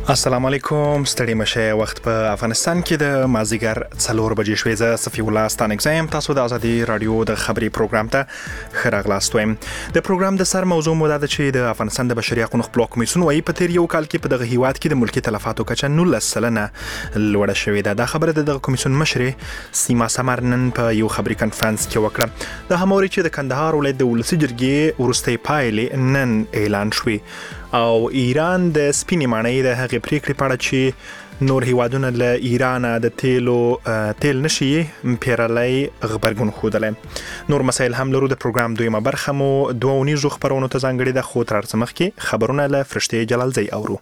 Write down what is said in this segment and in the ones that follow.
السلام علیکم ستړي مشه وخت په افغانستان کې د مازیګر 4 بجې شوې زه صفی الله ستانګزم تاسو د ازادي رادیو د خبري پروګرام ته خراغلاست وایم د پروګرام د سر موضوع مو ده چې د افغانستان د بشري حقوقو خپل کمیسیون وايي په تیر یو کال کې په دغه هیواد کې د ملکی تلفاتو کچه 19% لوړه شوې ده د خبره د کمیسیون مشر سیما سمرنن په یو خبري کانفرنس کې وکړه د هموري چې د کندهار ولایت د ولسی جرګې ورستۍ پایلې نن اعلان شوې او ایران د سپینې ماڼۍ د هغې پریکړې په اړه چې نور هیوادونه له ایران د تیل نشي پیرلای خبرګون خوده نور مسایل هم لرو د پروګرام دویمه برخه مو 2 خبرونو ته ځانګړي د خو تر څمخ کې خبرونه له فرشته جلالزی اورو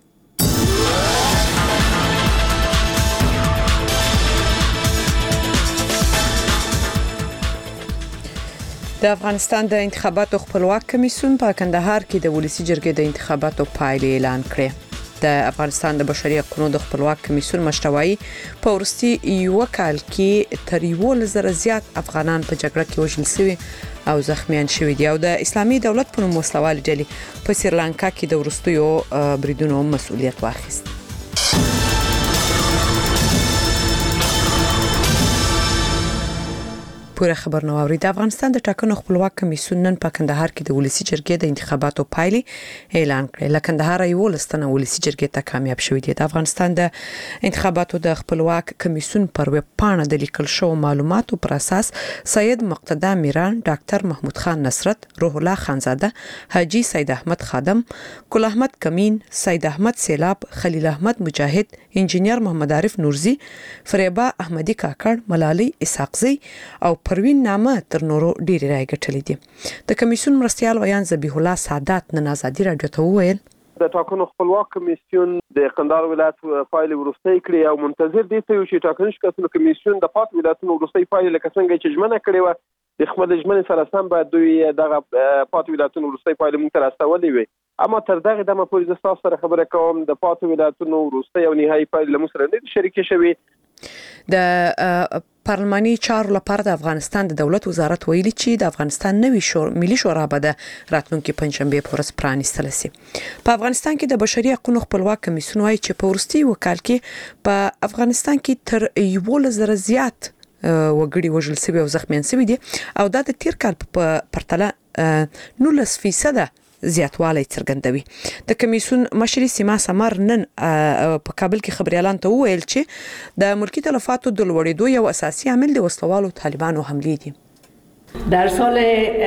د افغانستان د انتخاباتو خپلواک کمیسیون په کندهار کې د ولسی جرګې د انتخاباتو پایلې اعلان کړې د افغانستان د بشري حقوقو د خپلواک کمیسیون مشروعي په ورستي یو کال کې تر 1000 زیات افغانان په جګړه کې وژل شوي او زخمیان شوي دي او د اسلامي دولت په نوم وسلوال ډلې په سریلانکا کې د ورستیو بریدونو مسؤلیت واخیست پوره خبر نو اوري د افغانستان د ټاکنو خپلواک کمیسیون نن په کندهار کې د ولسی جرګې د انتخاباتو پایلې اعلان کړې لکه کندهار یو لستنه ولسی جرګې ته کامیاب شوې دي د افغانستان د انتخاباتو د خپلواک کمیسیون پر ویب پاڼه د لیکل شو معلوماتو پر اساس سید مقتدا میران ډاکټر محمود خان نصرت روح الله خانزاده حاجی سید احمد خادم ګل احمد کمین سید احمد سیلاب خلیل احمد مجاهد انجینیر محمد عارف نورزی فریبا احمدی کاکړ ملالي اسحاقزی او پروین نامه تر نورو ډیری راي ګټلې دي د کمیسیون مرستيال ویان ذبیح الله سعادت نن ازادي رادیو ته وویل د ټاکنو خپلواک کمیسیون د قندهار ولایت فایل ورستۍ کړې او منتظر دي چې ټاکنیز کسونو کمیسیون د پات ولایتونو ورستۍ فایل لکه څنګه چې ژمنه کړې و د خپل ژمنې سره سم باید دوی دغه پات ولایتونو ورستۍ فایل مونږ ته راستولې وي اما تر دغه دمه پورې د تاسو سره خبره کوم د پات ولایتونو ورستۍ او نهایی فایل له مسره نه شریک شوي د پارلماني چارو لپاره د افغانستان د دولت وزارت ویلي چې د افغانستان نوي ملي شورا به د راتلونکي پنځشنبه په ورځ پرانیستل شي په افغانستان کې د بشري حقوقو خپلواک کمیسیون وايي چې په ورستي وکال کې په افغانستان کې تر 1000 زیات وګړي وژل شوي او زخمیان شوي دي او دا د تیر کال په پرتله 19% زیاتوالی څرګندوي د کمیسیون مشر سیما سمر نن په کابل کې خبري اعلان ته وویل چې د ملکی تلفاتو د لوړېدو یو اساسي عامل د وسلوالو طالبانو حملې دي در سال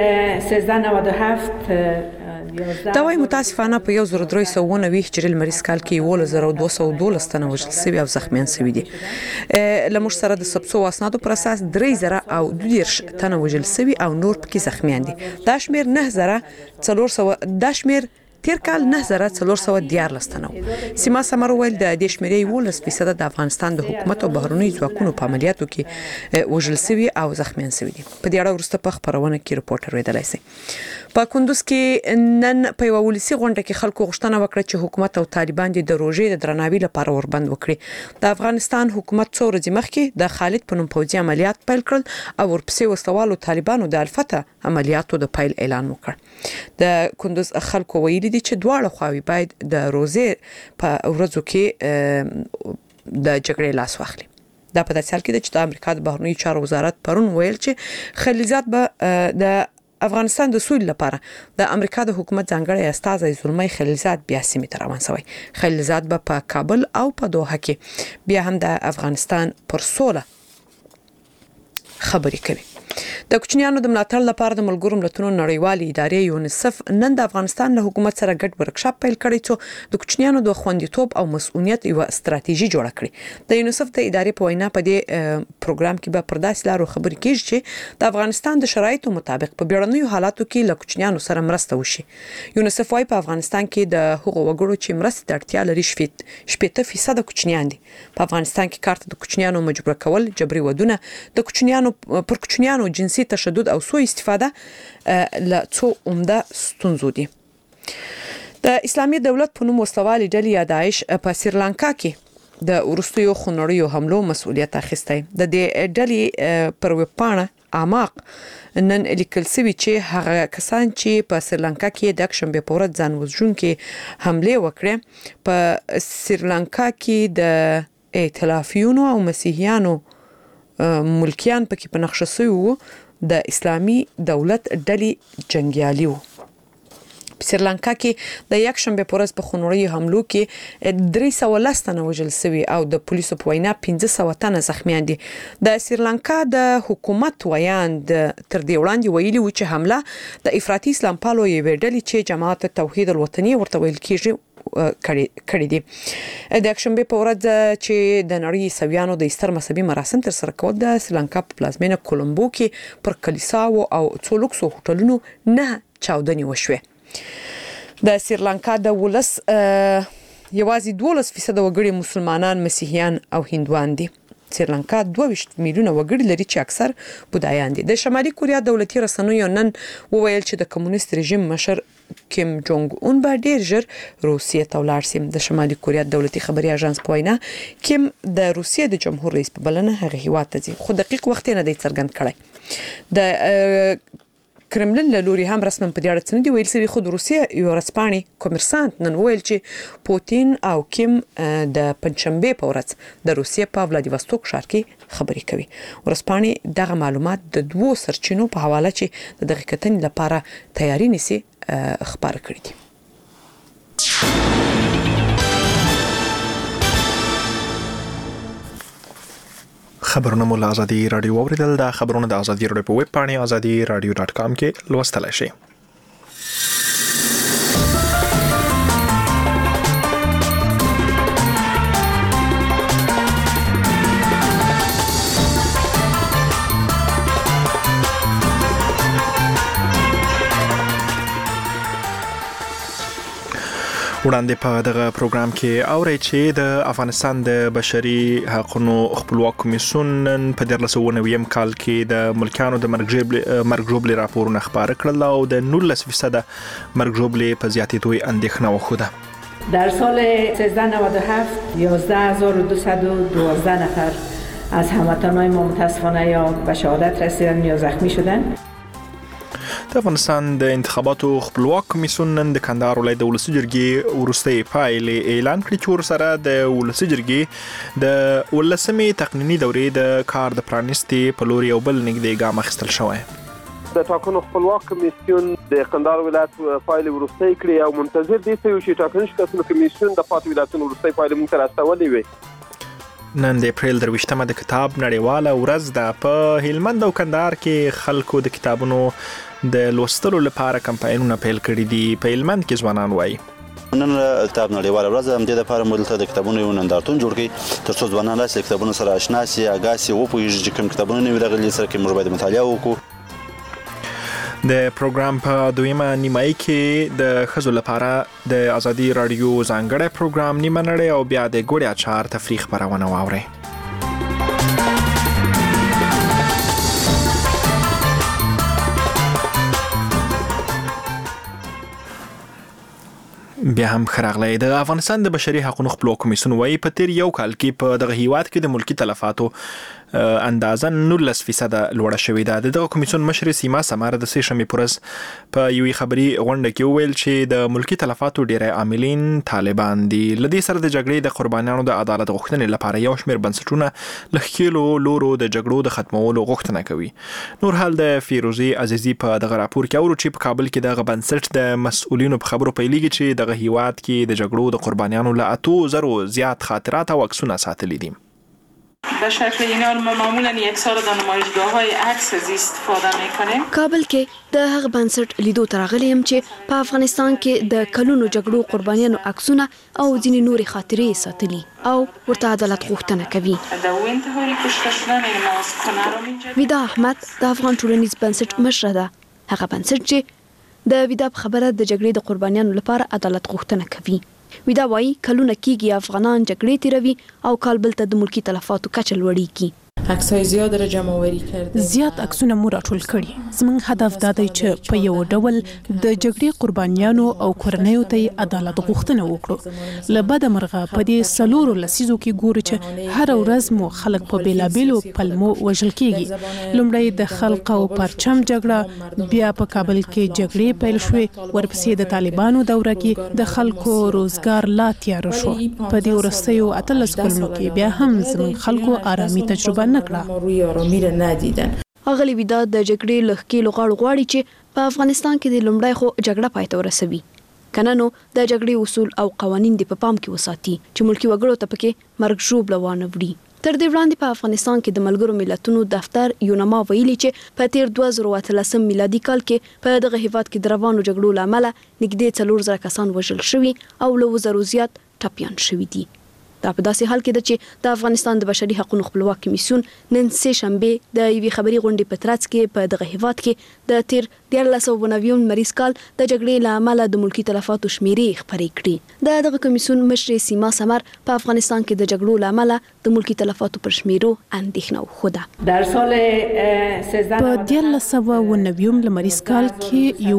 1397 دا وايي متاسفانه په 1390 هجري لمریز کال کې 1212 تنه وژل شوي او زخمیان شوي دي لمر سره د سبسو اسنادو پر اساس 3012 تنه وژل شوي او نور پکې زخمیان دي دا شمیر 9400 دا شمیر تیر کال 9414 تنه سیما سمر ویل د دې شمیرې 10% د افغانستان د حکومت او بهرنی ځواکونو په عملیاتو کې وژل شوي او زخمیان شوي دي په دې اړه ورسته په خبرونه کې رپورټر ویدلای شي په کندوز کې نن په یو ولسی غونډه کې خلکو غوښتنه وکړه چې حکومت او طالبان د روژې د درناوي لپاره وربند وکړي د افغانستان حکومت څو ورځې مخکې د خالد په نوم پوځي عملیات پیل کړل او ورپسې وسلوالو طالبانو د الفته عملیاتو د پیل اعلان وکړ د کندوز خلکو ویلي دي چې دواړه خواوې باید د روزې په ورځو کې د جګړې لاس واخلي دا په داسې حال کې چې د امریکا د بهرنی چارو وزارت پرون ویل چې خلیلزاد به د افغانستان د سولې لپاره د امریکا د حکومت ځانګړی استازی زلمی خلیلزاد بیا سیمې ته روان شوی خلیلزاد به په کابل او په دوحه کې بیا هم د افغانستان پر سوله خبرې کوي د کوچنیانو د ملاتړ لپاره د ملګرو ملتونو نړیوالې ادارې یونیسف نن د افغانستان له حکومت سره ګډ ورکشاپ پیل کړی چې د کوچنیانو د خوندیتوب او مسؤلیت یو ستراتیژي جوړه کړي د یونیسف د ادارې په وینا په دې پروګرام کې به پرداسي لارو خبرې کیږي چې د افغانستان د شرایطو مطابق په بیړنیو حالاتو کې له کوچنیانو سره مرسته وشي یونیسف وايي په افغانستان کې د هغو وګړو چې مرستې ته اړتیا لري 70% کوچنیان دي په افغانستان کې کارت د کوچنیانو مجبور کول جبري ودونه د کوچنیانو پر کوچنیانو جنسي تشدد او سوء استفاده له څو عمده ستونزو دي د اسلامي دولت په نوم وسلوالې ډلې یا داعش په سریلانکا کې د وروستیو خونړیو حملو مسؤلیت اخیستی. د دې ډلې پر وپاڼه اعماق نن لیکل شوی چې هغه کسان چې په سریلانکا کې د اکشنبه په ورځ ځان وژونکي حمله وکړه په سریلانکا کې د ائتلافیونو او مسیحیانو ملکیان پکې په نقشه شوی وو د اسلامي دولت ډلې جنگیالي وو. په سریلانکا کې د یک شنبه په ورځ په خونړیو حملو کې 310 تنه وژل شوي او د پولیسو په وینا 1500 تنه زخمیان دي. د سریلانکا د حکومت ویاند تر دې وړاندې ویلي و چې حمله د افراطي اسلام پالو یوې ډلې چې جماعت توحید الوطني ورته ویل کیږي کړی دي. د اکشنبه په ورځ چې د نړۍ سویانو د استر مذهبي مراسم تر سره کول د سریلانکا په پلازمینه کولمبو کې پر کلیساو او څو لوکسو هوټلونو نه چاودنې وشوه. د سریلانکا د ولس یوازې 12% وګړي مسلمانان، مسیحیان او هندوان دي. سریلانکا 22 میلیونه وګړي لري چې اکثر بودایان دي. د شمالي کوریا دولتي رسنیو نن وویل چې د کمونیست رژیم مشر کیم جونګ اون به ډیر ژر روسیې ته ولاړ شي. د شمالي کوریا دولتي خبري اژانس په وینا کیم د روسیې د جمهور رئیس په بلنه هغه هیواد ته ځي، خو دقیق وخت نه دی څرګند کړی. د کرملن له لوري هم رسماً په دې اړه څه نه دی ویل شوي، خو د روسیې یو ورځپاڼې کومرسانت نن ویل چې پوتین او کیم د پنځشنبه په ورځ د روسیې په ولادیواستوک ښار کې خبرې کوي. ورځپاڼې دغه معلومات د دوو سرچینو په حواله چې د دغه کتنې لپاره تیاری نیسي خبر کړی دي. خبرونه مو له ازادي رادیو اوریدل. دا خبرونه د ازادي رادیو په ویب پاڼه azadi-radio.com کې لوستلای شئ. وړاندې په دغه پروګرام کې اوري چې د افغانستان د بشري حقوقو خپلواک کمیسیون په 2019 کال کې د ملکیانو د مرګ ژوبلې راپورونه خبر کړل او د 19% مرګ ژوبلې په زیاتېدو اندېښنه وښوده. در سال 1397 11212 نفر از هموطنان ما متاسفانه یا به شهادت رسیدن یا زخمی شدند. د افغانستان د انتخاباتو خپلواک کمیسیون نن د کندهار ولایت د ولسي جرګې وروستۍ پایلې اعلان کړې چې ورسره د ولسي جرګې د 18مې تقنیني دورې د کار د پرانیستې په لور یو بل نږدې ګام اخیستل شوی. د ټاکنو خپلواک کمیسیون د کندهار ولایت پایلې وروستۍ کړې او منتظر دي چې ټاکنیز کمیسیون د پاتې ولایتونو وروستۍ پایلې موږ ته راستولې وي. نن د اپریل 23مه د کتاب نړیواله ورځ ده. په هلمند او کندهار کې خلکو د کتابونو د لوستلو لپاره کمپاینونه پیل کړي دي. په هلمند کې ځوانان وایي نن کتاب نړیواله ورځ هم د لپاره ملته د کتابونو یو نندارتون جوړ کړي ترڅو ځوانان له کتابونو سره آشنا شي، اګاسي او پوهیږي چې کوم کتابونه نوي راغلي سره کې موږ باید مطالعه وکړو. د پروګرام په دویمه نیمایي کې د ښځو لپاره د ازادي رادیو ځانګړی پروګرام نیمه نړۍ او بیا د ګوړې اچار تفریح خپرونه واورئ. بیا هم خراغلی. د افغانستان د بشري حقوقو خپلواک کمیسیون وايي په تیر یو کال کې په دغه هیواد کې د ملکی تلفاتو اندازه 19% لوړه شوې ده. دغه کمیسیون مشر سیما سمار د سشنبه پرز په یوې خبري غونډه کې وویل چې د ملکی تلفاتو ډیری عاملین طالبان دي. لدې سره د جګړې د قربانیانو د عدالت غوښتنې لپاره یو شمېر بنسټونه لخکېلو لورو د جګړو د ختمولو غوښتنه کوي. نور حال د فیروزي عزیزي په دغه راپور کې اورو چې په کابل کې دغه بنسټ د مسؤلینو په خبرو پیلېږي چې دغه هیواد کې د جګړو د قربانیانو له 8,000 زیات خاطرات او عکسونه ساتلي دي. به شکل اینا ما معمولا یک سال در نمایشگاه‌های عکس زیست استفاده می‌کنیم. کابل کې د هغه بنسټ لیدو ترغلي هم چې په افغانستان کې د کلونو جګړو قربانیانو عکسونه او ځینې نورې خاطرې ساتلي او ورته عدالت غوښتنه کوي. د انتحاري کشته شدن ماسکونه رو می‌جه. ویدا احمد د افغان ټولنیز بنسټ مشره ده. هغه بنسټ چې د ویدا په خبره د جګړې د قربانیانو لپاره عدالت غوښتنه کوي. ویدا وايي کلونه کېږي افغانان جګړې تیروي او کال بل ته د ملکی تلفاتو کچه لوړیږي. عکسای زیاد را جمع آوری کردیم. زیات عکسونه مو راټول کړي. زموږ هدف دا دی چې په یو ډول د جګړې قربانیانو او کورنیو ته عدالت غوښتنه وکړو. له بده مرغه په دې 4 لسیزو کې ګورو چې هر ورځ مو خلک په بیلابیلو پلمو وژل کیږي. لومړی د خلق او پرچم جګړه، بیا په کابل کې جګړې پیل شوې، ورپسې د طالبانو دوره کې د خلکو روزګار لا تیار شو. په دې ورستیو 18 کلونو کې بیا هم زموږ خلکو آرامي تجربه اغلی ودا د جګړې لخکې لغړ غواړي چې په افغانستان کې د لومړی خو جګړه پای ته ورسوي. کنه نو د جګړې اصول او قوانین د په پام کې وساتي چې ملکی وګړو ته پکې مرګ ژوبله وانه وړي. تر دې وړاندې په افغانستان کې د ملګرو ملتونو دفتر یونما ویلي چې په تیر 2013 میلادي کال کې په دغه هیواد کې د روانو جګړو لامل نږدې 4000 کسان وژل شوي او له 2000 زیات ټپيان شوي دي. دا په داسې حال کې ده چې د افغانستان د بشري حقوقو خپلواک کمیسیون نن سه شنبه د یوې خبري غونډې په ترڅ کې په دغه هیواد کې د تیر 1990 مریض کال د جګړې لامل د ملکی تلفاتو شمیرې خبرې کړې. دغه کمیسیون مشر سیما سمر په افغانستان کې د جګړو لامل د ملکی تلفاتو پر شمیرو اندېښنه وښوده. در سال په 1990 مریض کال کې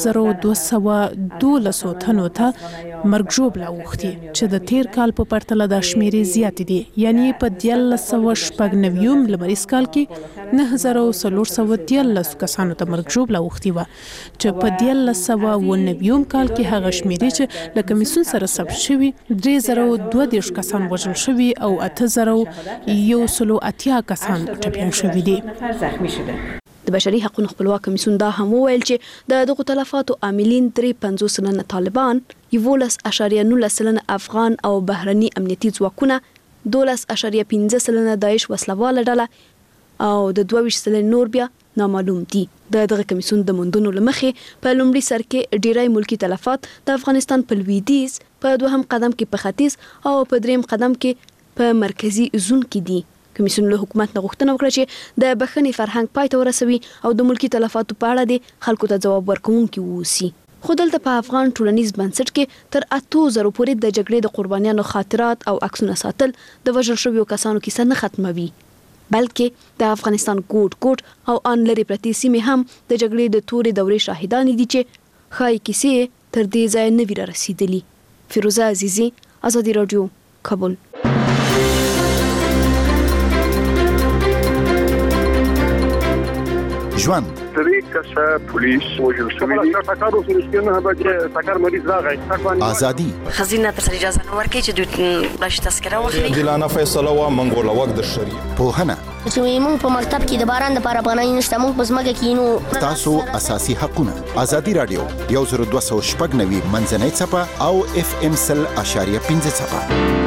1212 تنو ته مرګ ژوبله اوښتي چې د تیر کال په پرتله د شمیرې زیات دي. یعنی په 1990 لمریز کال کې 9413 کسانو ته مرګ ژوبله اوښتي و چې په 1990 کال کې هغه شمیرې چې له کمیسیون سره ثبت شوي 3022 کسان وژل شوي او 8180 کسان ټپیان شوي دي. د بشري حقوقو خپلواک کمیسیون دا هم وویل چې د دغه تلفاتو عاملین 53% طالبان، 11.9% افغان او بهرني امنیتي ځواکونه، 12.15% داعش وسلواله ډله او د 22% نور بیا نامعلوم دي. دغه کمیسیون د موندنو لمخې په لومړي سر کې ډیری ملکی تلفات د افغانستان په لویدیځ، په دوهم قدم کې په ختیځ او په دریم قدم کې په مرکزی زون کې دي. کمیسیون له حکومت نه غوښتنه وکړه چې د بخښنې فرهنګ پای ته ورسوي او د ملکی تلفاتو په اړه د خلکو ته ځواب ورکوونکي ووسی. خو دلته په افغان ټولنیز بنسټ کې تر 8000 پورې د جګړې د قربانیانو خاطرات او عکسونه ساتل د وژل شویو کسانو کیسه نه ختموي، بلکې د افغانستان ګوټ ګوټ او ان لري پرتې سیمې هم د جګړې د تورې دورې شاهدان دي چې خای کیسې تر دې ځای نه ویره رسیدلی. فیروزه عزیزی، آزادی رادیو، کابل. ژوند طریق کسا پولیس وجل شوی دی تاکارو سرشتونه به تاکار مریض راغی ازادي خزینه تر اجازه نه ورکړي چې باش تذکره واخلي. دلانه فیصله وا منګول وقت د شری پوهنه چې موږ په مکتب کې د باران لپاره پناه نشته، موږ په ځمکه کې نو تاسو اساسي حقونه. ازادي رادیو 10290 منځنۍ صفه او FM 100.5 صفه.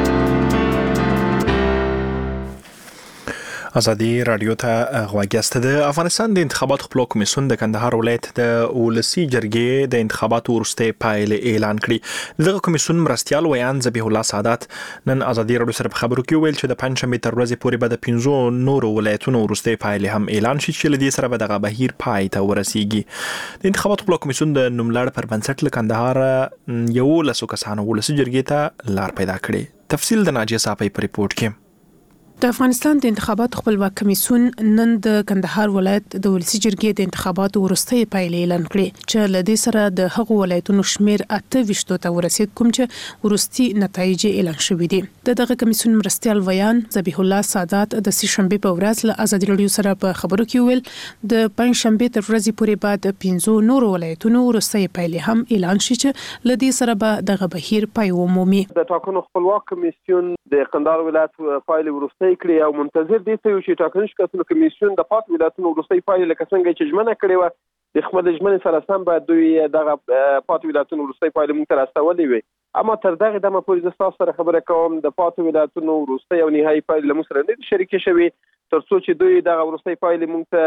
ازادي رادیو ته غواګیسته. د افغانستان د انتخاباتو خپلواک کمیسیون د کندهار ولایت د ولسی جرګې د انتخاباتو وروستۍ پایلې اعلان کړې. دغه کمیسیون مرستیال ویان ذبیح الله سعادت نن ازادي رادیو سره په خبرو کې ویل چې د پنځشنبه تر ورځې پورې به د 15 نورو ولایتونو وروستۍ پایلې هم اعلان شي چې لدې سره به دغه بهیر پای ته ورسیږي. د انتخاباتو خپلواک کمیسیون د نوملړ پر بنسټ له کندهار 11 کسانو ولسی جرګې ته لار پیدا کړې. تفصیل د ناجیه صافی په ریپورت کې. د افغانستان د انتخاباتو خپلواک کمیسیون نن د کندهار ولایت د ولسی جرګې د انتخاباتو وروستۍ پایلې اعلان کړې چې لدې سره د هغو ولایتونو شمیر 28 ته ورسید کوم چې وروستي نتایج اعلان شوې دي. دغه کمیسیون مرستیال ویان ذبیح الله سعادت د سهشنبه په ورځ له ازادي رادیو سره په خبرو کې ویل د پنځشنبه تر ورځې پورې بعد 15 نورو ولایتونو وروستۍ پایلې هم اعلان شي چې لدې سره به دغه بهیر پای ومومي. د ټاکنو خپلواک کمیسیون د کندهار ولایت پایلې وروستۍ کړې او منتظر دي چې ټاکنیز کتنو کمیسیون د پات ولایتونو وروستۍ پایلې لکه څنګه چې ژمنه کړې و د خپل ژمنې سره سم باید دوی دغه پات ولایتونو وروستۍ پایلې موږ ته راستولې وي. اما تر دغه دمه پورې د تاسو سره خبره کوم د پات ولایتونو وروستۍ او نهایي پایلې موږ سره نه شریک شوي تر څو چې دوی دغه وروستۍ پایلې موږ ته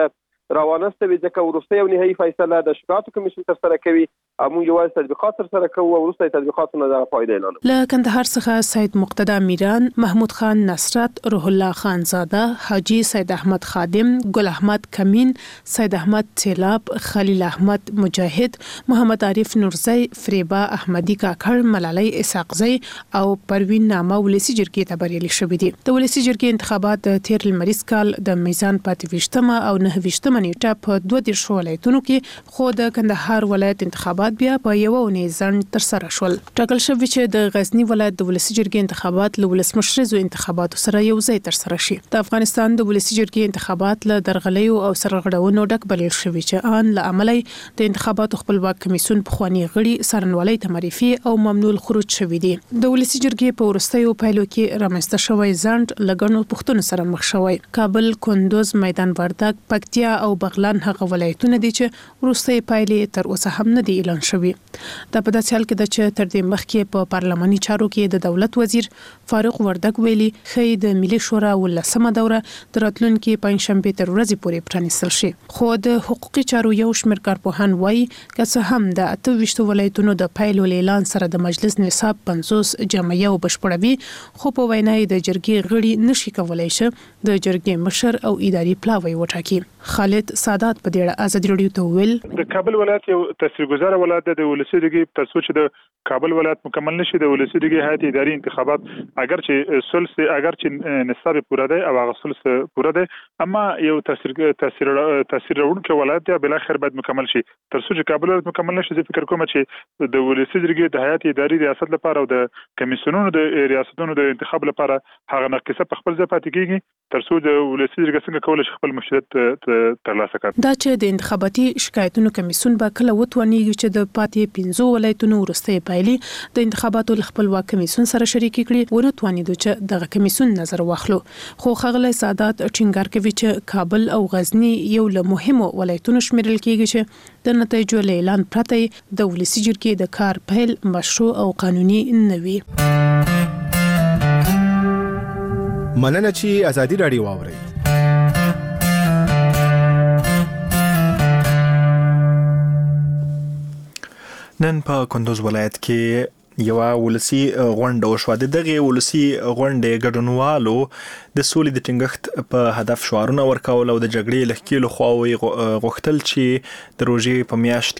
راوانستوي ځکه وروستۍ او نهایي فیصله د شکایاتو کمیسیون ترسره کوي او موږ یوازې تطبیقات ترسره کوو او وروسته تطبیقاتو نه دغه فایده اعلانوو. له کندهار څخه سید مقتدا میران، محمود خان نصرت، روح الله خان زاده، حاجی سید احمد خادم، ګل احمد کمین، سید احمد سیلاب، خلیل احمد مجاهد، محمد عارف نورزی، فریبا احمدی کاکړ، ملالۍ اسحاقزی او پروین نامه ولسی جرګې ته بریالي شوي دي. د ولسی جرګې انتخابات د تیر لمریز کال د میزان 25مه او 29مه نیټه په 22 ولایتونو کې، خو د کندهار ولایت انتخابات بیا په یو اونۍ ځنډ ترسره شول. ټاکل شوی چې د غزنی ولایت د ولسی جرګې انتخابات له ولسمشرزو انتخاباتو سره یو ځای ترسره شي. د افغانستان د ولسی جرګې انتخابات له درغلیو او سرغړونو ډک بلل شوی چې ان له عملی د انتخاباتو خپلواک کمیسیون پخوانی غړي سرنوالي تمریفي او ممنوع الخروج شوی دي. د ولسی جرګې په ورستیو پایلو کې رامنځته شوی ځنډ لګڼو پښتون سره مخ شوی. کابل، کندوز، میدان وردګ، پکتیا او بغلان هغه ولایتونه دي چې ورستي پایلې تر اوسه هم نه دي اعلان شوی. دا په داسې حال کې ده چې تر دې مخکې په پارلماني چارو کې د دولت وزیر فاروق وردګ ویلي ښایي د ملي شورا 18مه دوره د راتلونکي پنځشنبې تر ورځې پورې پرانیستل شي. خو د حقوقي چارو یو شمېر کارپوهان وایي که څه هم د 28 ولایتونو د پایلو اعلان سره د مجلس نصاب 50 جمعیه او بشپړوي، خو په وینا د جرګې غړي نشي کولای شي د جرګې مشر او اداري پلاوی وټاکي. خالد سادات په دې ازادي رادیو ته ویل د کابل ولایت یو تاثیرګذار ولایت د ولسی جرګې تر څو چې د کابل ولایت مکمل نشي د ولسی جرګې هیئت اداري انتخابات اگر چې نصاب پوره دی او هغه ثلث پوره دی، اما یو تاثیر راوړونکی ولایت دی بل اخر باید مکمل شي. تر څو چې کابل ولایت مکمل نشي زه فکر کوم چې د ولسی جرګې د هیئت اداري ریاست لپاره او د کمیسیونونو د ریاستونو د انتخاب لپاره هغه ناقصه په خپل ځای پاتې کیږي تر څو د ولسی جرګې څنګه کولای شي خپل مشروعیت ترلاسه کړي. دا چې د انتخاباتي شکایتونو کمیسیون به کله وتوانیږي چې د پاتې 15 ولایتونو ورستۍ پایلې د انتخاباتو خپلواک کمیسیون سره شریک کړي ورتوانیدو چې دغه کمیسیون نظر واخلو. خو ښاغلی سادات ټینګار کوي چې کابل او غزنی یو له مهمو ولایتونو شمیرل کیږي چې د نتایجو له اعلان پرته د ولسی جرګې د کار پیل مشروع او قانوني نه وي. مننه چې ازادي رادیو واوري. نن په کندوز ولایت کې یو ولسی غونډه وشوه. دغه ولسی غونډه ګډونوالو د سولې د ټینګښت په هدف شعارونه ورکول او د جګړې لهکېلو خواوې غوښتل چې د روژې په میاشت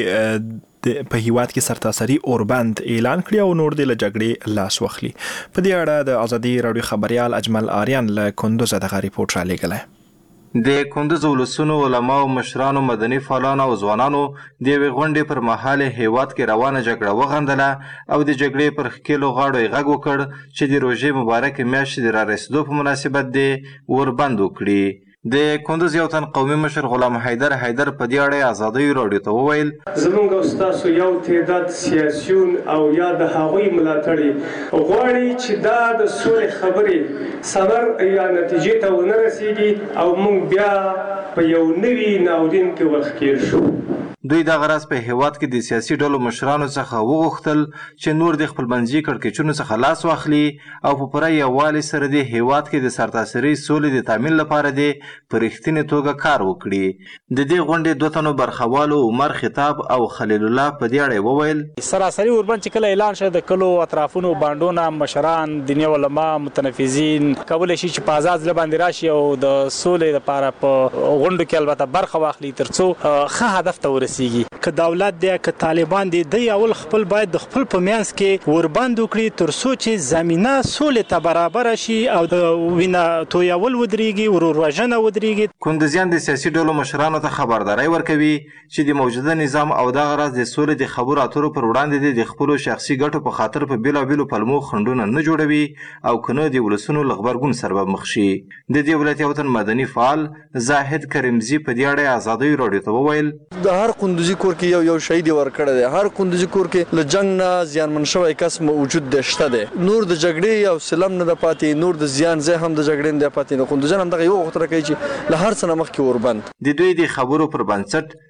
کې په هیواد کې سرتاسري اوربند اعلان کړی او نور د جګړې لاس واخلي. په دې اړه د ازادي رادیو خبريال اجمل آریان له کندوز دغه ریپورت را لېږلی. د کندوز ولسونو علماو، مشرانو، مدني فعالانو او ځوانانو د یوې غونډې پر مهال هیواد کې روانه جګړه وغندله او د جګړې پر ښکېلو غاړو یې غږ وکړ چې د روژې مبارکې میاشتې د رارسېدو په مناسبت دې وربند وکړي. د کندوز یو تن قومي مشر غلام حیدر په دې اړه ازادي رادیو ته وویل زمونږ او ستاسو یو تعداد سیاسیون او یا د هغوی ملاتړي غواړي چې دا د سولې خبرې ثمر یا نتیجې ته ونه رسیږي او موږ بیا په یو نوي ناورین کې ورښکېل شو. دوی د غرض په هیواد کې د سیاسي ډلو مشرانو څخه وغوښتل چې نور د خپلمنځي کړکېچونو څخه لاس واخلي او په پوره یووالي سره د هیواد کې د سرتاسري سولې د تامین لپاره د په رښتینې توګه کار وکړي. د دې غونډې دوه تنو برخوالو عمر خطاب او خلیل الله په دې اړه وویل سراسري اوربند چې کله اعلان شوه د کلو اطرافونو باندونه مشران، دیني علما، متنفذین کولی شي چې په آزاد ځل باندې راشي او د سولې لپاره په غونډو کې البته برخه واخلي تر څو ښه هدف ته ورسیږي. که دولت دی که طالبان دی د اول خپل باید د خپل په منځ کې وربند وکړي تر څو چې زمینه سولې ته برابر شي او د وینه تویول ودرېږي، ورور-وژنه ودرېږي. کندوزیان د سیاسي ډلو مشرانو ته خبرداری ورکوي چې د موجوده نظام او دغه راز د سولې د خبرو اترو پر وړاندې د خپلو شخصي ګټو په خاطر په بېلابېلو پلمو خنډونه نه جوړوي او که نه د ولسونو له غبرګون سره به مخ شي. د دې ولایت یو تن مدني فعال زاهد کریمزي په دې اړه ازادي رادیو ته وویل د هر کندوزي کور کې یو شهید ورکړی دی. هر کندوزي کور کې له جنگ نه زیانمن شوی کس موجود دی، شته دی. نور د جګړې او سلم نه د پاتې، نور د زیان ځای هم د جګړې نه پاتې. نو کندوزیان هم دغه یو غوښتنه کوي چې له هر څه نه مخکې وربند. د دوی د خبرو پر بنسټ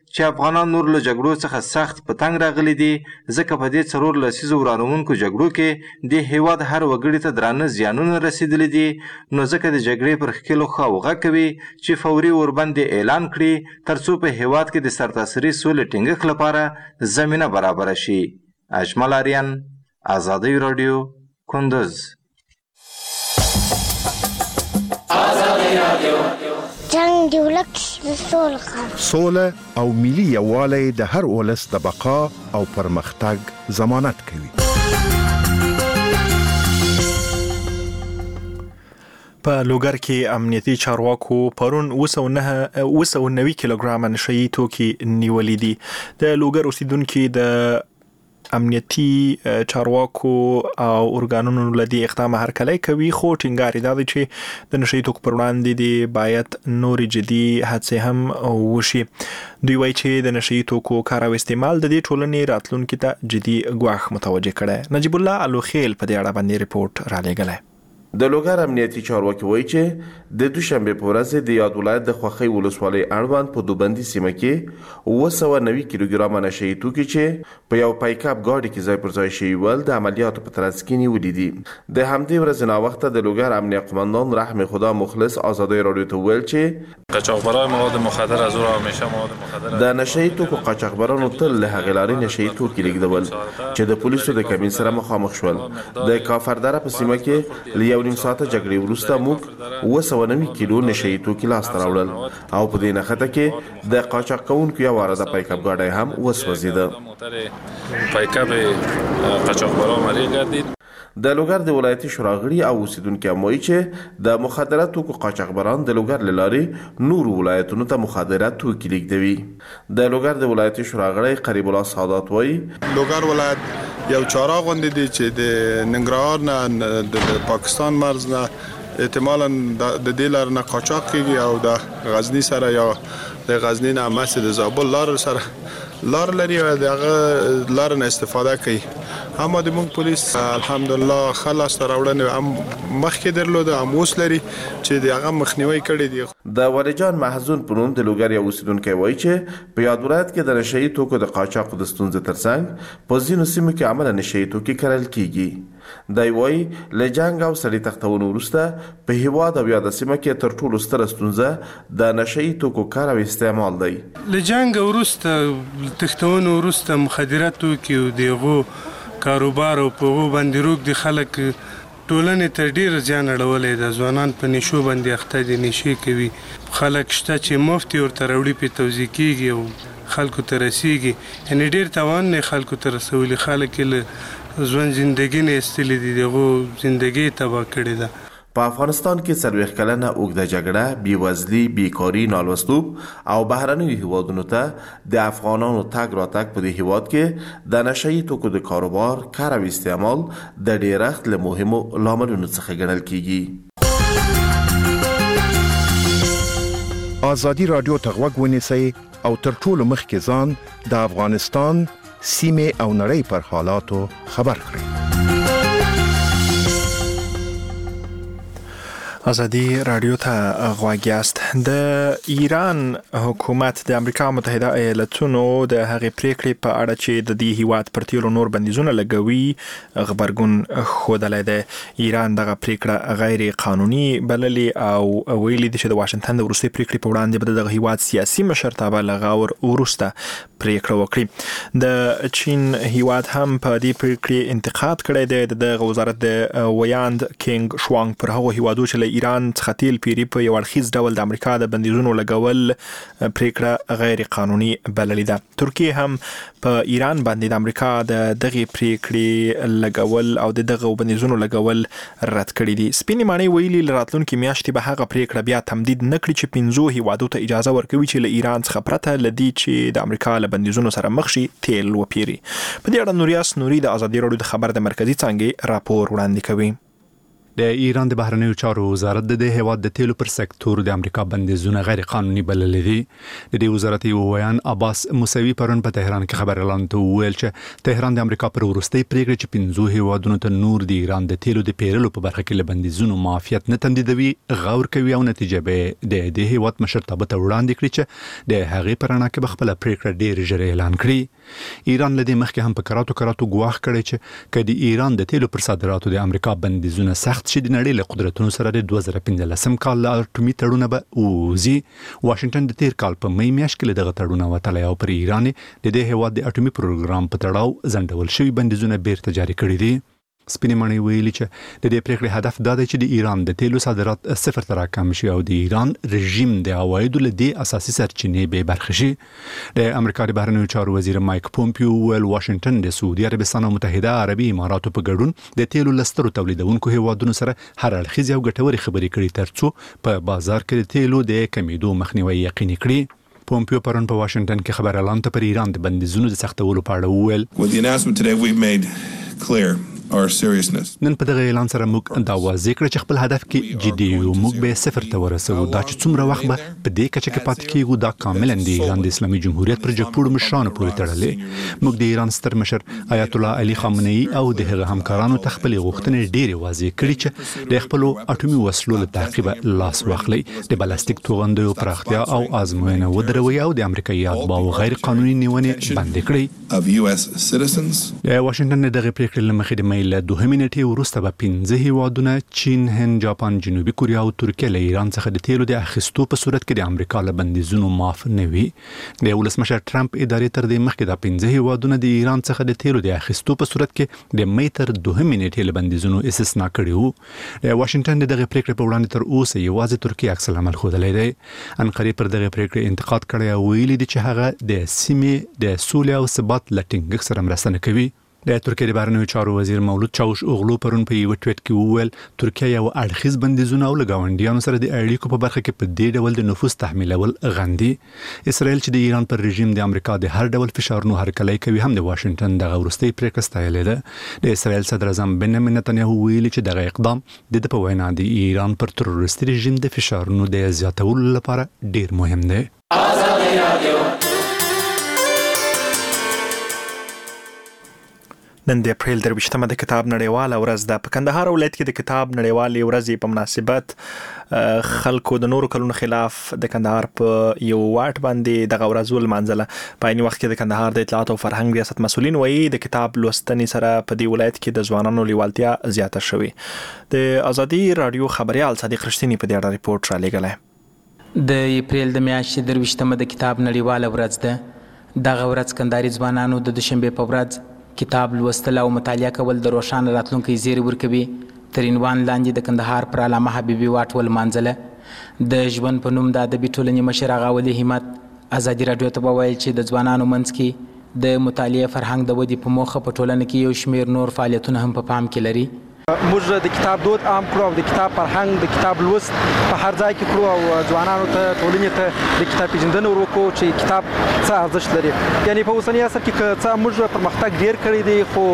چې افغانان نور له جګړو څخه سخت په تنګ راغلي دي، ځکه په دې 4 لسیزو ورانوونکو جګړو کې د هیواد هر وګړي ته درانه زیانونه رسیدلي دي. نو ځکه د جګړې پر ښکېلو خواوغه کوي چې فوري ورباندې اعلان کړي ترڅو په هیواد کې د سرتاسري سولې ټینګښت لپاره زمینه برابره شي. اجمل آریان، آزادی رادیو، کندز. جنگ دی ولک سوله او ملي یووالی د هر ولس د بقا او پرمختګ ضمانت کوي. په لوګر کې امنیتي چارواکو پرون 9 کیلوګرام نشئی توکي نیولې دي. د لوګر اوسیدونکو د امنیتي چارواکو او ارګانونو لدی اقدام هرکلی کوي، خو ټینګار دا دی چې د نشئی توکو پر وړاندې دی باید نور جدي هڅې هم وشي. دوی وایي چې د نشئی توکو کار او استعمال د دې ټولنې راتلونکو ته جدي ګواښ متوجه کړي. نجیب الله الوخیل په دې اړه باندې ریپورت را لېږلی. د لوګر امنیتي چارواکي وایي چې د دوشنبه په ورځ د یاد ولایت د خوخی ولسوالۍ اړوند په دوبندي سیمه کې 990 کیلوګرام نشئی توکي چې په یو پایکاپ گاډي کې ځای پر ځای شوي ول د عملیاتو په ترڅ کې نیولي دي. د همدې ورځې ناوخته د لوګر امنیه قماندان رحم خدا مخلص آزادی رادیو ته ویل چې قاچاقبران مواد مخدر از او همیشه مواد مخدر د نشئی توکو قاچاقبرانو تل له هغې لارې نشئی توکي لیږدول چې د پولیسو د کمین سره مخامخ شول. د کافردره په سیمه کې یو نیم ساعته جګړې وروسته موږ 990 کیلو نشئی توکي لاسته راوړل او په دې نښته کې د قاچاق کوونکو یو واړه پایکاپ ګاډی هم وسوځېده. پایکاپ قاچاقبران مری گردید. د لوګر د ولایتي شوراغړي او اوسیدونکو وایي چې د مخدرات توکو قاچاقبران د لوګر له لارې نور ولایتونو ته مخدرات توکي لیږدوي. د لوګر د ولایتي شوراغړي قریب الله سعادت وایي لوګر ولایت یو چاره غونډې دي چې د ننګرهار نه د پاکستان مرز نه احتمالاً د دې لار نه قاچاق کیږي او د غزنی سره یا د غزنی نه مسجد زابل لار سره لار لري او دغه لار نه استفاده کوي. اما د موږ پولیس الحمدلله خلاص راوړنه هم مخکې درلوده هم اوس لري چې دغه مخنیوي کړی دی. د ولیجان محزون پرون د لوګر یو اوسیدونکی وایي چې په یاد ولایت کې د نشئی توکو د قاچاق د ستونزې ترڅنګ په ځینو سیمو کې عملاً نشئی توکي کرل کیږي. دی وایي له جنګ او سړي تختونو وروسته په هیواد او یاده سیمه کې تر ټولو ستره ستونزه د نشئی توکو کار او استعمال دی. له جنګ وروسته تختونو وروسته مخدرات توکي او دغه کاروبار او په باندې روغ دي خلک ټولنې تر ډیر زیان اړولې د ځوانان په نشو باندې اخته دي، نشي کوي. خلک شته چې مفتي ورته راوړي په توزیع کیږي او خلکو ته رسیږي، یعنی ډیر توان نه خلکو ته رسولي. خلک له ژوند زندگی نه استلې دي، دغه زندگی تباہ کړې ده. په افغانستان کې 40 کلنه اوږده جګړه، بیوزلي، بیکاري، نالوستوب او بهرنیو هیوادونو ته د افغانانو تګ راتګ په دې هیواد کې د نشئی توکو د کاروبار، کار او استعمال د ډیرښت له مهمو لاملونو څخه ګڼل کیږي. آزادی رادیو ته غوږ ونیسئ او تر ټولو مخکې ځان د افغانستان سیمه او نړۍ پر حالاتو خبر کړئ. آزادی رادیو ته غوږ یاست. د ایران حکومت د امریکا متحده ایالاتونو د هغې پریکړې په اړه چې د دې هیواد پر تیلو نور بندیزونه لګوي غبرګون ښودلی دی. ایران دغه پریکړه غیر قانوني بللې او ویلي دي چې د واشنګټن د وروستۍ پریکړې په وړاندې به دغه هیواد سیاسي مشرتابه له غور وروسته پریکړه وکړي. د چین هیواد هم په دې پریکړې انتقاد کړی دی. د وزارت د ویاند کینګ شوانګ پر هغو هیوادو چې له ایران څخه تیل پیري په یو اړخیز ډول د امریکا د بندیزونو لګول پریکړه غیر قانوني بللې ده. ترکیه هم په ایران باندې د امریکا د دغه پریکړې لګول او د دغه بندیزونو لګول رد کړی دي. سپینې ماڼۍ ویلي راتلونکي میاشتې به هغه پریکړه بیا تمدید نکړي چې 15 هیوادو ته اجازه ورکوي چې له ایران څخه پرته لدی چې د امریکا له بندیزونو سره مخ شي تیل وپیري. په دې اړه نوریاس نوري د آزادی رادیو د خبر د مرکزی څانګې راپور وړاندې کوي. د ایران د بهرنیو چارو وزارت د هیواد د تیلو پر سکتور د امریکا بندیزونه غیر قانوني بللي دي. د دې وزارت یو ویان عباس موسوي پرون په تهران کې خبر اعلان ویل چې تهران د امریکا پر وروستۍ پریکړه چې 15 هیوادونو ته نور د ایران د تیلو د پیرلو په برخه کې له بندیزونو معافیت نه تمدیدوي غور کوي او نتیجه به د دې هیواد مشرتابه ته وړاندې کړي چې د هغې پر اړه کې خپل پریکړه ډېر ژر اعلان کړي. ایران لدې مخکې هم په کراتو ګواښ کړی چې کله ایران د تیلو پر صادراتو د امریکا بندیزونه سخت شي د نړۍ له قدرتونو سره د 2015 کال له اټومي تړونه به ووځي. واشنگټن د تیر کال په می میاشت کې دغه تړونه وتلی او پر ایران د دې هیواد د اټومي پروګرام په تړاو ځنډول شوي بندیزونه بیرته جاري کړي دي. سپینې مڼې ویلي چې د دې پریکړې هدف دا دی چې د ایران د تیلو صادرات صفر ته راکم شي او د ایران رژیم د عوایدو له دې اساسي سرچینې بې برخې شي. د امریکا د بهرنیو چارو وزیر مایک پومپیو ویل واشنگټن د سعودي عربستان او متحده عربي اماراتو په ګډون د تیلو له سترو تولیدونکو هیوادونو سره هر اړخیزې او ګټورې خبرې کړي ترڅو په بازار کې د تیلو د کمیدو مخنیوي یقیني کړي. پومپیو پرون په واشنگټن کې خبر اعلان ته پر ایران د بندیزونو د سختولو په اړه وویل. With the announcement today we've made clear our seriousness. نن په دغه اعلان سره موږ دا واضح کړ چې خپل هدف کې جدي یو موږ به صفر ته ورسو. دا چې څومره وخت به په دې کچه کې پاتې کیږو دا کاملا د ایران د اسلامي جمهوریت پر جګپوړو مشرانو پورې تړلې. موږ د ایران ستر مشر آیت الله علي خامنه‌ای او د هغه همکارانو ته خپل غوښتنې ډېرې واضح کړې چې د خپل اټومي وسلو له تعقیب لاس واخلي، د بلاستیک توغندیو پراختیا او آزموینه ودروي او د امریکایي اتباعو غیر قانوني نیونې بند کړي. د واشنگټن دغه پریکړې لمخې د میل 2 نیټې وروسته به 15 هیوادونه چین، هند، جاپان، جنوبي کوریا او ترکیه له ایران څخه د تیلو د اخیستو په صورت کې د امریکا له بندیزونو معاف نه وي. د ولسمشر ټرمپ ادارې تر دې مخکې د 15 هیوادونه د ایران څخه د تیلو د اخیستو په صورت کې د می تر 2 نیټې له بندیزونو استثنا کړی وو. واشنگټن دغه پریکړې په وړاندې تر اوسه یوازې ترکیه عکس العمل ښودلی دی. انقرې پر دغه پریکړې انتقاد کړی او ویلي دي چې هغه د سیمې د سولې او ثبات له ټینګښت سره مرسته نه کوي. د ترکیه د بهرنیو چارو وزیر مولود چاوش اوغلو پرون په یو ټویټ کې وویل ترکیه یو اړخیز بندیزونه او له ګاونډیانو سره د اړیکو په برخه کې په دې ډول د نفوذ تحمیلول غندي. اسرائیل چې د ایران پر رژیم د امریکا د هر ډول فشارونو هرکلی کوي هم د واشنگټن دغه وروستۍ پریکړه ستایلې ده. د اسرائیل صدر اعظم بنیامین نتنیاهو ویلي چې دغه اقدام د په وینا د ایران پر تروریستي رژیم د فشارونو د زیاتولو لپاره ډیر مهم دی. نن د اپریل 23مه د کتاب نړیواله ورځ ده. په کندهار ولایت کې د کتاب نړیوالې ورځې په مناسبت خلکو د نورو کلونو خلاف د کندهار په یو واټ باندې دغه ورځ ولمانځله. په عین وخت کې د کندهار د اطلاعات او فرهنګ ریاست مسؤلین وایي د کتاب لوستنې سره په دې ولایت کې د ځوانانو لیوالتیا زیاته شوې. د ازادي رادیو خبريال صدیق رښتینی په دې اړه ریپورت را لېږلی. د اپریل د میاشتې 23مه د کتاب نړیواله ورځ ده. دغه ورځ کندهاري ځوانانو د دوشنبه په ورځ کتاب لوستل او مطالعه کول د روښانه راتلونکي زیری ورکوي. تر عنوان لاندې د کندهار پر علامه حبیبي واټ ولمانځله. د ژوند په نوم د ادبي ټولنې مشر هغه ولي همت ازادي رادیو ته وویل چې د ځوانانو منځ کې د مطالعې فرهنګ د ودې په موخه په ټولنه کې یو شمېر نور فعالیتونه هم په پام کې لري. موږ د کتاب دود عام کړو او د کتاب فرهنګ د کتاب لوست په هر ځای کې کړو او ځوانانو ته ټولنې ته د کتاب پیژندنه ورکړو چې کتاب څه ارزښت لري. یعنی په اوسني عصر کې که څه موږ پرمختګ ډیر کړی دی خو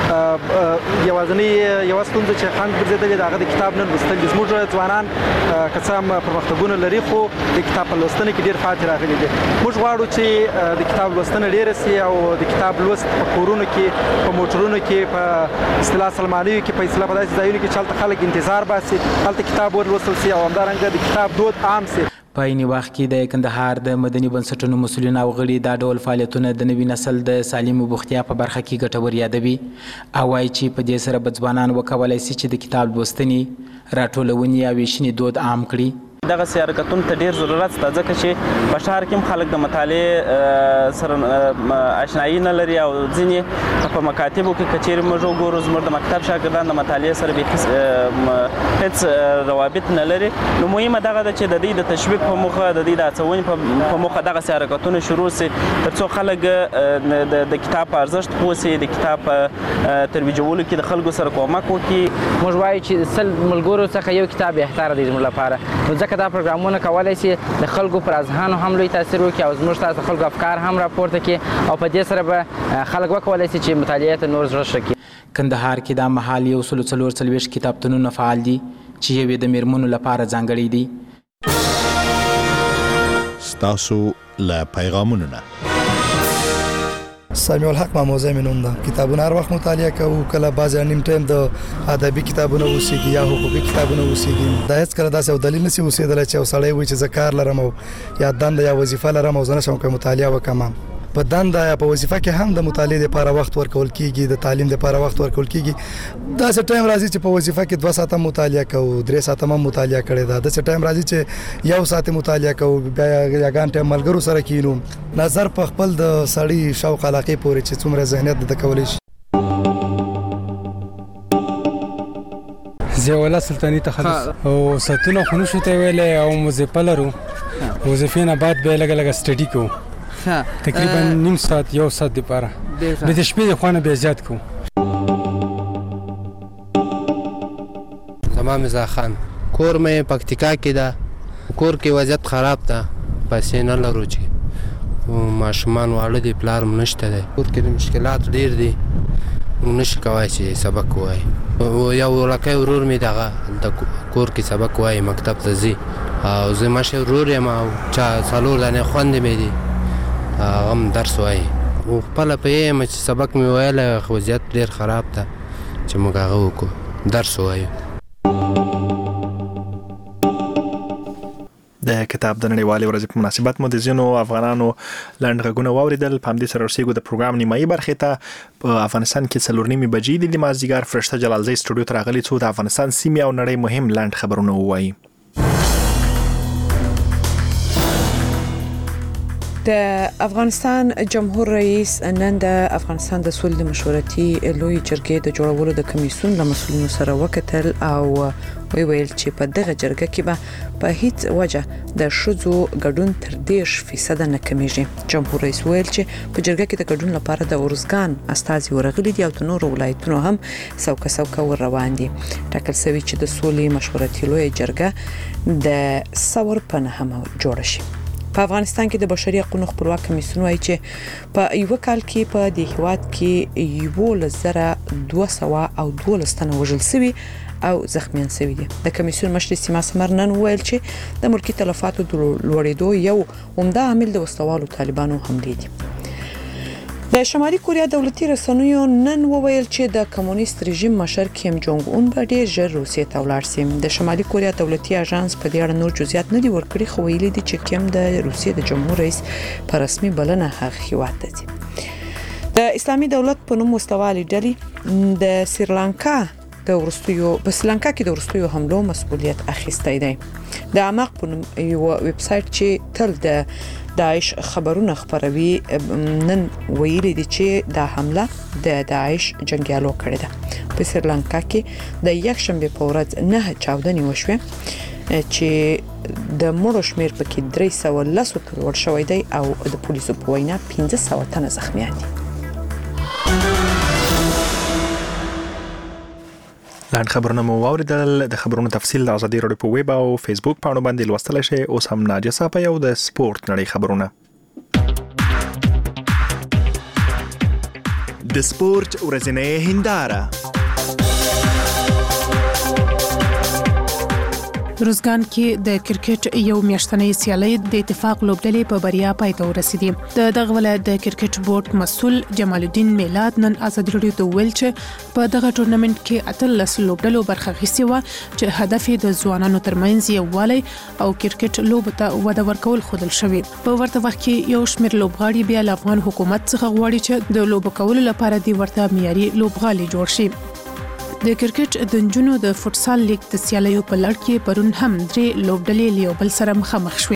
یوازینی ستونزه چې خنډ ګرځېدلې ده هغه د کتاب نه لوستل دي. زموږ ځوانان که څه هم پرمختګونه لري خو د کتاب په لوستنه کې ډیر پاتې راغلي دي. موږ غواړو چې د کتاب لوستنه ډیره سي او د کتاب لوست په کورونو کې، په موټرونو کې، په اصطلاح سلمانیو کې، په په داسې ځایونو کې چې هلته خلک انتظار باسي هلته کتاب ولوستل سي او همدارنګه د کتاب دود عام سي. په عین وخت کې د کندهار د مدني بنسټونو مسؤلین او غړي دا ډول فعالیتونه د نوي نسل د سالمو بوختیا په برخه کې ګټور یادوي او وایي چې په دې سره به ځوانان وکولی سي چې د کتاب لوستنې، راټولونې او ویشنې دود عام کړي. دغه حرکتونو ته ډیر ضرورت شته ځکه چې په ښار کې هم خلک د مطالعې سره آشنایي نه لري او ځینې په مکاتبو کې که چیرې موږ وګورو زموږ د مکتب شاګردان د مطالعې سره هیڅ روابط نه لري. نو مهمه دغه ده چې د دوی د تشویق په موخه، د دوی د هڅونې په موخه دغسې حرکتونه شروع سي تر څو خلک د کتاب په ارزښت پوه سي، د کتاب په ترویجولو کې د خلکو سره کومک وکړي. موږ وایو چې 100 ملګرو څخه یو کتاب بهتره دی زموږ لپاره. نو ځکه ځکه دا پروګرامونه کولای شي د خلکو پر اذهانو هم لوی تاثیر وکړي او زموږ تاسو خلکو افکار هم راپورته کړي او په دې سره به خلک وکولای شي چې مطالعه ته نور زړه ښه کړي. کندهار کې دا مهال 144 کتابتونونه فعال دي چې یو د میرمنو لپاره ځانګړي دي. ستاسو له پیغامونو نه سمیع الحق ماموزه مینوم ده. کتابونه هر وخت مطالعه کوو، کله بعضې نیم ټایم د ادبي کتابونه اوسېږي یا حقوقي کتابونه اوسېږي. دا هېڅکله داسې یو دلیل نشي اوسېدلی چې یو سړی وایي چې زه کار لرم او یا دنده یا وظیفه لرم او زه نشم کولی مطالعه وکړم. په دنده یا په وظیفه کې هم د مطالعې لپاره وخت ورکول کیږي، د تعلیم لپاره وخت ورکول کیږي. داسې ټایم راځي چې په وظیفه کې 2 ساعته مطالعه کوو، 3 ساعته هم مطالعه کړې ده. داسې ټایم راځي چې 1 ساعت مطالعه کوو، بیا یا ګڼ ټایم ملګرو سره کینو. نظر په خپل د سړی شوق علاقې پورې چې څومره ذهنیت د کولی شي. زیولا سلطانی تخلص او ساتونه خونو شو ته ویلې او وظیفه لرو. وظیفې نه بعد به لګ سټډي کوو، تقریبا نیم ساعت 1 ساعت لپاره به د شپې د خوانه به زیات کوو. تمام رضا خان کور مې پکتیکا کې ده. کور کې وضعیت خراب ده، پیسې نه لرو چې ماشومان واړه دي، پلار هم نشته دی. کور کې مشکلات ډېر دي، نشي کولی چې سبق ووایي. یو وړوکی ورور مې دغه د کور کې سبق وایي، مکتب ته ځي او زه مشر ورور یم او 4 دانې خویندې مې دي، هغه هم درس وایي. خپله پوهېږم چې سبق مې ویلی، وضعیت ډېر خراب ده چې موږ هغه وکړو، درس ووایو. د کتاب د نړیوالې ورځې په مناسبت مو د ځینو افغانانو لنډ غږونه واوریدل. په همدې سره ورسېږو د پروګرام نیمایي برخې ته. په افغانستان کې 4:30 بجې دي د مازدیګر. فرشته جلالزی سټوډیو ته راغلي څو د افغانستان سیمې او نړۍ مهم لنډ خبرونه ووایي. د افغانستان جمهور رئیس نن د افغانستان د سولې مشورتي لوی جرګې د جوړولو د کمیسیون له مسؤلینو سره وکتل او ویل چې په دغه جرګه کې به په هیڅ وجه د ښځو ګډون تر 10% نه کمیږي. جمهور رئیس ویل چې په جرګه کې د ګډون لپاره د ارزګان استازي ورغلي دي او د نورو ولایتونو هم څوکه ور روان دي. ټاکل شوی چې د سولې مشورتي لوی جرګه د ثور په نهمه جوړ شي. په افغانستان کې د بشري حقوقو خپلواک کمیسیون وايي چې په یو کال کې په دې هیواد کې 1212 تنه وژل شوي او زخمیان شوي دي. د کمیسیون مشر سیما سمر نن ویل چې د ملکی تلفاتو د لوړېدو یو عمده عامل د وسوالو طالبانو حملې دي. د شمالي کوریا دولتي رسنیو نن وویل چې د کمونیست رژیم مشر کیم جونګ اون به ډېر ژر روسیې ته ولاړ شي. د شمالي کوریا دولتي اژانس په دې اړه نور جزئیات نه دي ورکړي، خو ویلي دي چې کیم د روسیې د جمهور رئیس په رسمي بلنه هغه هیواد ته ځي. د اسلامي دولت په نوم مستوالي ډلې د سریلانکا د سریلانکا کې د ورستیو حملو مسؤلیت اخیستی دی. د عمق په نوم یو ویب سایټ چې تل د داعش خبرونه خبروي نن ویلي دي چې دا حمله د داعش جنگیالو کړې ده. په سریلانکا کې د یکشنبه په ورځ 9 چاودنې وشوه چې د مړو شمیر پکې 310 ته لوړ شوی دی او د پولیسو په وینا 1500 تنه زخمیان دي. لاند خبرونه مو واوریدل. د خبرونو تفصیل د ازادي رادیو په ویب او فیسبوک پاڼو باندې لوستلی شئ. اوس هم ناجیه صاحب یو د سپورت نړۍ خبرونه. د سپورت ورځنۍ هنداره. روزګان کې د کرکټ یو میاشتنۍ سیالي د اتفاق لوبډلې په بریا پای ته ورسېدې. دغه ولایت د کرکټ بورډ مسؤل جمال الدین میلاد نن ازادي رادیو ته ویل چې په دغه ټورنمنت کې 18 لوبډلو برخه اخیستې وه چې هدف یې د ځوانانو ترمنځ یووالی او کرکټ لوبو ته وده ورکول ښودل شوي. په ورته وخت کې یو شمېر لوبغاړي بیا له افغان حکومت څخه غواړي چې د لوبو کولو لپاره د ورته معیاري لوبغالي جوړ شي. د کرکټ د نجونو د فوټسال لیګ د سیالیو په لړ کې پرون هم 3 لوبډلې له یو بل سره مخامخ شوې.